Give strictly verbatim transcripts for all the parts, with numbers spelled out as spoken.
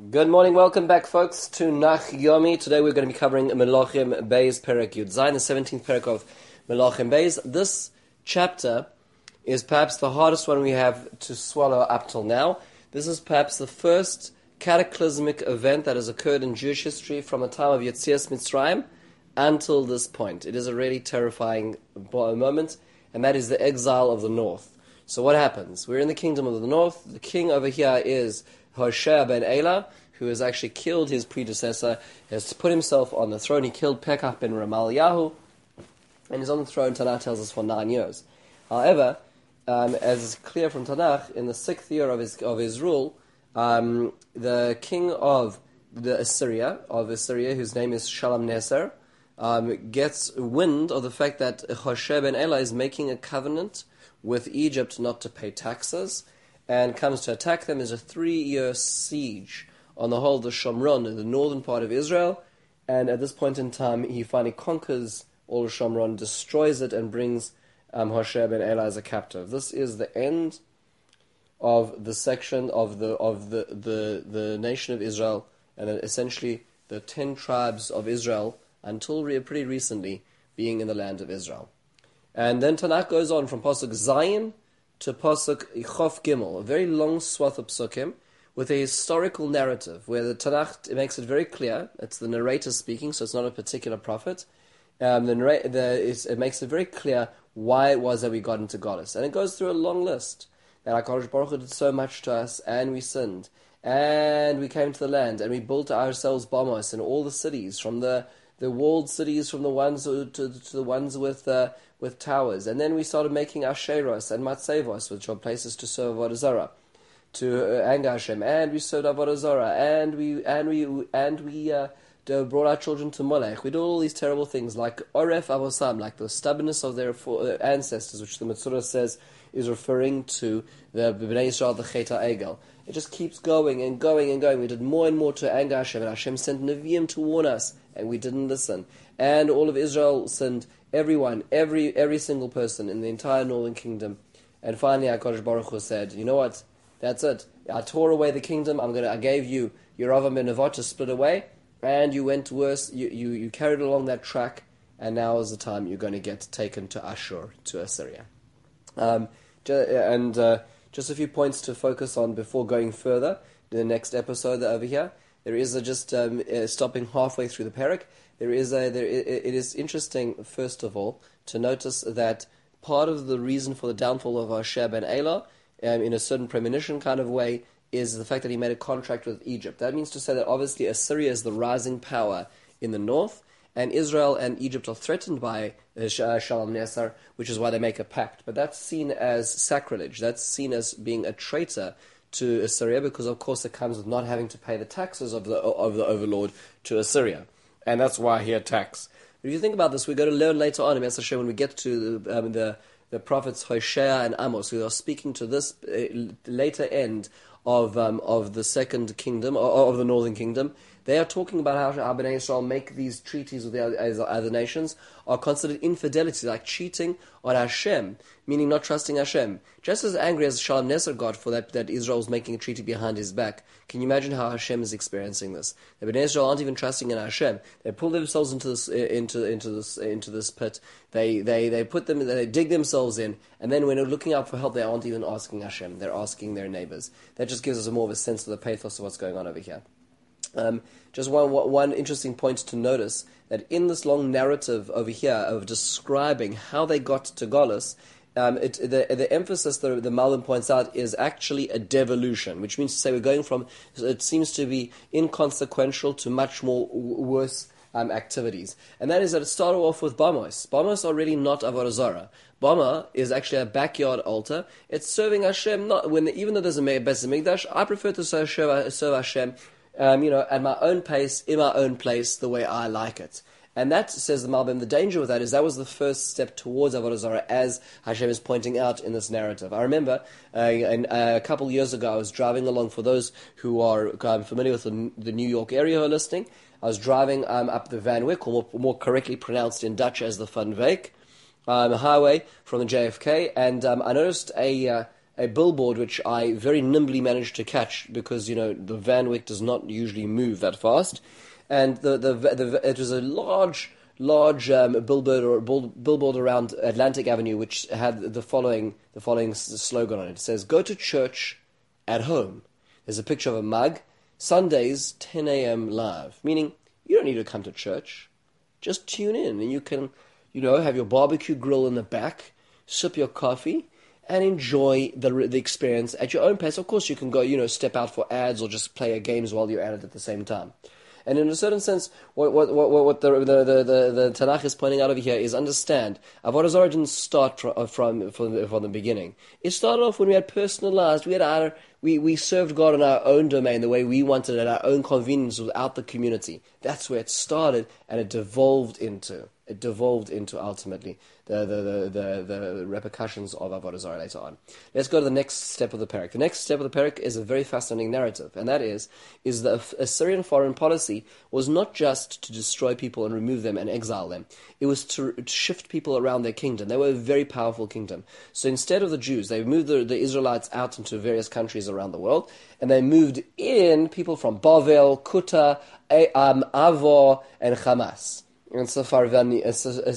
Good morning, welcome back, folks, to Nach Yomi. Today we're going to be covering Melachim Beis Perek Yud Zayin, the seventeenth Perek of Melachim Beis. This chapter is perhaps the hardest one we have to swallow up till now. This is perhaps the first cataclysmic event that has occurred in Jewish history from the time of Yetzias Mitzrayim until this point. It is a really terrifying moment, and that is the exile of the north. So what happens? We're in the kingdom of the north. The king over here is Hoshea ben Elah, who has actually killed his predecessor, has put himself on the throne. He killed Pekach ben Remaliahu, and he's on the throne, Tanakh tells us, for nine years. However, um, as is clear from Tanakh, in the sixth year of his of his rule, um, the king of the Assyria, of Assyria, whose name is Shalmaneser, um, gets wind of the fact that Hoshea ben Elah is making a covenant with Egypt not to pay taxes, and comes to attack them. There's a three-year siege on the whole of the Shomron, in the northern part of Israel, and at this point in time, he finally conquers all of Shomron, destroys it, and brings um, Hoshea ben Elah as a captive. This is the end of the section of the of the, the, the nation of Israel, and then essentially the ten tribes of Israel, until re- pretty recently, being in the land of Israel. And then Tanakh goes on from Pasuk Zayin to Pasuk Chof Gimel, a very long swath of psukim, with a historical narrative, where the Tanakh makes it very clear, it's the narrator speaking, so it's not a particular prophet, um, the, narr- the it makes it very clear why it was that we got into Goddess. And it goes through a long list, that HaKadosh Baruch Hu did so much to us, and we sinned, and we came to the land, and we built ourselves Bamos in all the cities, from the the walled cities, from the ones to, to, to the ones with uh, with towers, and then we started making Asheros and Matsevos, which are places to serve Avodah Zarah, to uh, anger Hashem, and we served Avodah Zarah, and we and we and we uh, brought our children to Molech. We did all these terrible things, like Oref Avosam, like the stubbornness of their ancestors, which the Metzora says is referring to the Bnei Yisrael, the Chet HaEgel. It just keeps going and going and going. We did more and more to anger Hashem, and Hashem sent Nevi'im to warn us, and we didn't listen. And all of Israel sinned, everyone, every every single person in the entire northern kingdom. And finally, HaKadosh Baruch Hu said, you know what, that's it. I tore away the kingdom, I'm gonna, I gave you Yeravam ben Nevat to split away, and you went worse, you, you, you carried along that track, and now is the time you're going to get taken to Ashur, to Assyria. Um, and... Uh, Just a few points to focus on before going further to the next episode over here. There is a just um, uh, stopping halfway through the parak. There is a there. It is interesting, first of all, to notice that part of the reason for the downfall of Hoshea ben Elah, um, in a certain premonition kind of way, is the fact that he made a contract with Egypt. That means to say that obviously Assyria is the rising power in the north, and Israel and Egypt are threatened by uh, Shalmaneser, which is why they make a pact. But that's seen as sacrilege. That's seen as being a traitor to Assyria, because of course it comes with not having to pay the taxes of the of the overlord to Assyria, and that's why he attacks. But if you think about this, we're going to learn later on in Mesachim when we get to the, um, the the prophets Hoshea and Amos, who are speaking to this uh, later end of um, of the second kingdom, or of the northern kingdom. They are talking about how, how Bnei Yisrael make these treaties with the other, other nations are considered infidelity, like cheating on Hashem, meaning not trusting Hashem. Just as angry as Shalmaneser got for that, that Israel was making a treaty behind his back, can you imagine how Hashem is experiencing this? The Bnei Yisrael aren't even trusting in Hashem. They pull themselves into this into into this into this pit. They they they put them they dig themselves in, and then when they're looking out for help, they aren't even asking Hashem. They're asking their neighbors. That just gives us a more of a sense of the pathos of what's going on over here. Um, just one one interesting point to notice, that in this long narrative over here of describing how they got to Golus, um, it, the, the emphasis the, the Malbim points out is actually a devolution, which means to say we're going from, it seems to be inconsequential to much more w- worse um, activities. And that is that it started off with Bamos. Bamos are really not Avodah Zarah. Bama is actually a backyard altar. It's serving Hashem, not when the, even though there's a Beis Hamikdash, I prefer to serve, serve Hashem Um, you know, at my own pace, in my own place, the way I like it. And that, says the Malbim, the danger with that is that was the first step towards Avodah Zarah, as Hashem is pointing out in this narrative. I remember uh, in, uh, a couple of years ago, I was driving along, for those who are um, familiar with the, the New York area who are listening, I was driving um, up the Van Wyck, or more, more correctly pronounced in Dutch as the Van Wyck, um, highway from the J F K, and um, I noticed a... Uh, a billboard which I very nimbly managed to catch because, you know, the Van Wyck does not usually move that fast. And the the, the it was a large, large um, billboard or bill, billboard around Atlantic Avenue which had the following the following slogan on it. It says, "Go to church at home." There's a picture of a mug. Sundays, ten a.m. live. Meaning, you don't need to come to church. Just tune in and you can, you know, have your barbecue grill in the back, sip your coffee, and enjoy the the experience at your own pace. Of course, you can go, you know, step out for ads or just play games while you're at it at the same time. And in a certain sense, what what what, what the, the, the, the, the Tanakh is pointing out over here is understand, Avodah Zarah didn't start from, from, from, the, from the beginning. It started off when we had personalized, we had our, we, we served God in our own domain, the way we wanted it, at our own convenience without the community. That's where it started, and it devolved into. It devolved into ultimately the the, the, the, the repercussions of Avodah Zarah later on. Let's go to the next step of the parak. The next step of the parak is a very fascinating narrative, and that is is the Assyrian foreign policy was not just to destroy people and remove them and exile them. It was to, to shift people around their kingdom. They were a very powerful kingdom. So instead of the Jews, they moved the, the Israelites out into various countries around the world, and they moved in people from Bavel, Kuta, um, Avor, and Hamas. And Sepharvim.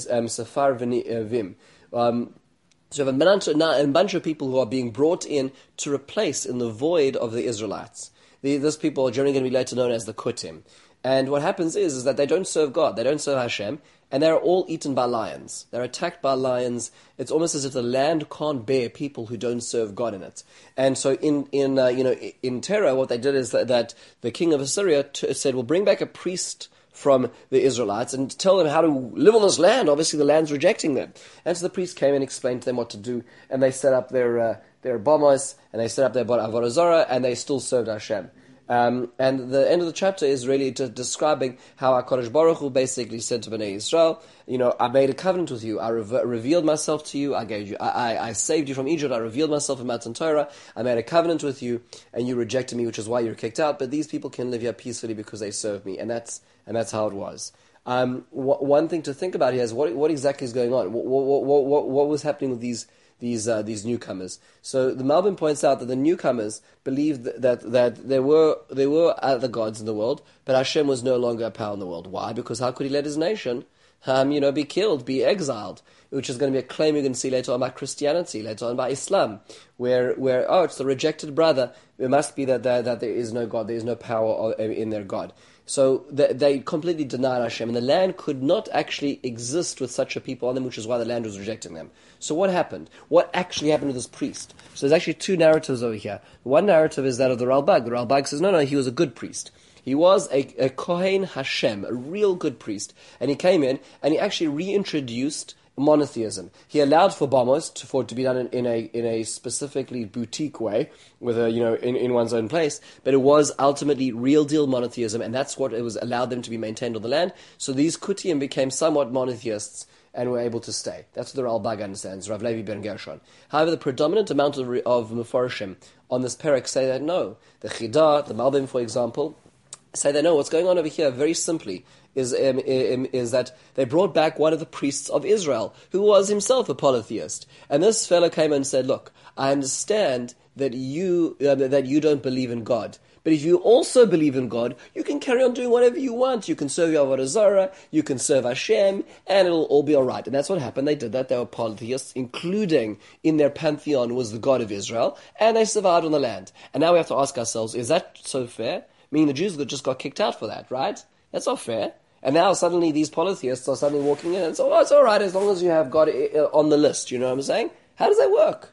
Um, so you have a bunch, of, a bunch of people who are being brought in to replace in the void of the Israelites. The, those people are generally going to be later known as the Kutim. And what happens is, is that they don't serve God, they don't serve Hashem, and they're all eaten by lions. They're attacked by lions. It's almost as if the land can't bear people who don't serve God in it. And so in, in uh, you know, in Terah, what they did is that, that the king of Assyria t- said, well, bring back a priest from the Israelites and tell them how to live on this land. Obviously, the land's rejecting them. And so the priest came and explained to them what to do, and they set up their uh, their bombos, and they set up their Avodah Zarah, and they still served Hashem. Um, and the end of the chapter is really to describing how HaKadosh Baruch Hu basically said to Bnei Yisrael, you know, I made a covenant with you, I re- revealed myself to you, I gave you, I, I, I saved you from Egypt, I revealed myself in Matan Torah, I made a covenant with you, and you rejected me, which is why you were kicked out, but these people can live here peacefully because they serve me, and that's and that's how it was. Um, wh- one thing to think about here is what what exactly is going on, what what what what, what was happening with these these uh, these newcomers. So the Malbim points out that the newcomers believed that that, that there were there were other gods in the world, but Hashem was no longer a power in the world. Why? Because how could he let his nation, um, you know, be killed, be exiled? Which is going to be a claim you're going to see later on by Christianity, later on by Islam, where where oh, it's the rejected brother. It must be that there, that there is no God, there is no power in their God. So they, they completely denied Hashem, and the land could not actually exist with such a people on them, which is why the land was rejecting them. So what happened? What actually happened to this priest? So there's actually two narratives over here. One narrative is that of the Ralbag. The Ralbag says, no, no, he was a good priest. He was a, a Kohen Hashem, a real good priest. And he came in, and he actually reintroduced monotheism. He allowed for bombos to, for it to be done in, in a in a specifically boutique way, with a you know in, in one's own place. But it was ultimately real deal monotheism, and that's what it was allowed them to be maintained on the land. So these Kutiyim became somewhat monotheists and were able to stay. That's what the Ralbag understands, Rav Levi ben Gershon. However, the predominant amount of of Mefarshim on this parak say that no, the Chidah, the Malbim, for example, say that no, what's going on over here very simply is um, is that they brought back one of the priests of Israel, who was himself a polytheist. And this fellow came and said, look, I understand that you uh, that you don't believe in God, but if you also believe in God, you can carry on doing whatever you want. You can serve your Avodah Zarah, you can serve Hashem, and it'll all be all right. And that's what happened. They did that. They were polytheists, including in their pantheon was the God of Israel, and they survived on the land. And now we have to ask ourselves, is that so fair? Meaning the Jews just got kicked out for that, right? That's not fair. And now suddenly these polytheists are suddenly walking in and say, oh, it's all right as long as you have God on the list. You know what I'm saying? How does that work?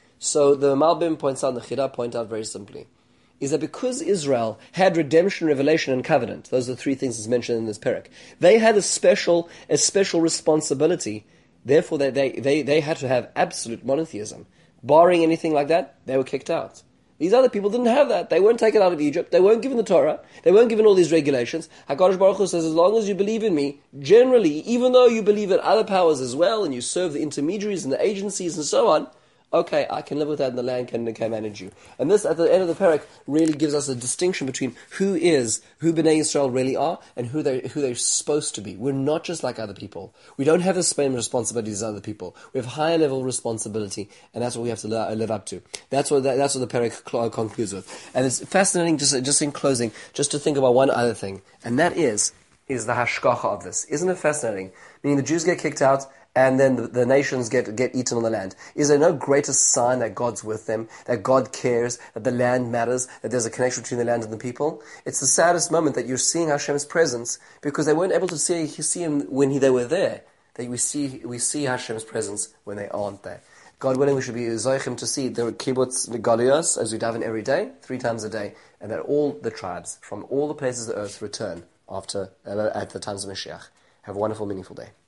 So the Malbim points out, and the Chidah point out very simply, is that because Israel had redemption, revelation, and covenant, those are the three things that's mentioned in this parak, they had a special a special responsibility. Therefore, they, they, they, they had to have absolute monotheism. Barring anything like that, they were kicked out. These other people didn't have that. They weren't taken out of Egypt. They weren't given the Torah. They weren't given all these regulations. HaKadosh Baruch Hu says, as long as you believe in me, generally, even though you believe in other powers as well, and you serve the intermediaries and the agencies and so on, okay, I can live with that and the land can, can manage you. And this, at the end of the parak, really gives us a distinction between who is, who Bnei Yisrael really are, and who, they, who they're supposed to be. We're not just like other people. We don't have the same responsibilities as other people. We have higher level responsibility, and that's what we have to li- live up to. That's what, that, that's what the parak cl- concludes with. And it's fascinating, just, just in closing, just to think about one other thing, and that is, is the hashgacha of this. Isn't it fascinating? Meaning the Jews get kicked out, and then the, the nations get, get eaten on the land. Is there no greater sign that God's with them, that God cares, that the land matters, that there's a connection between the land and the people? It's the saddest moment that you're seeing Hashem's presence, because they weren't able to see, see Him when he, they were there. That we see, we see Hashem's presence when they aren't there. God willing, we should be zochim to see the kibbutz galuyos, as we daven every day, three times a day, and that all the tribes from all the places of the earth return after uh, at the times of Mashiach. Have a wonderful, meaningful day.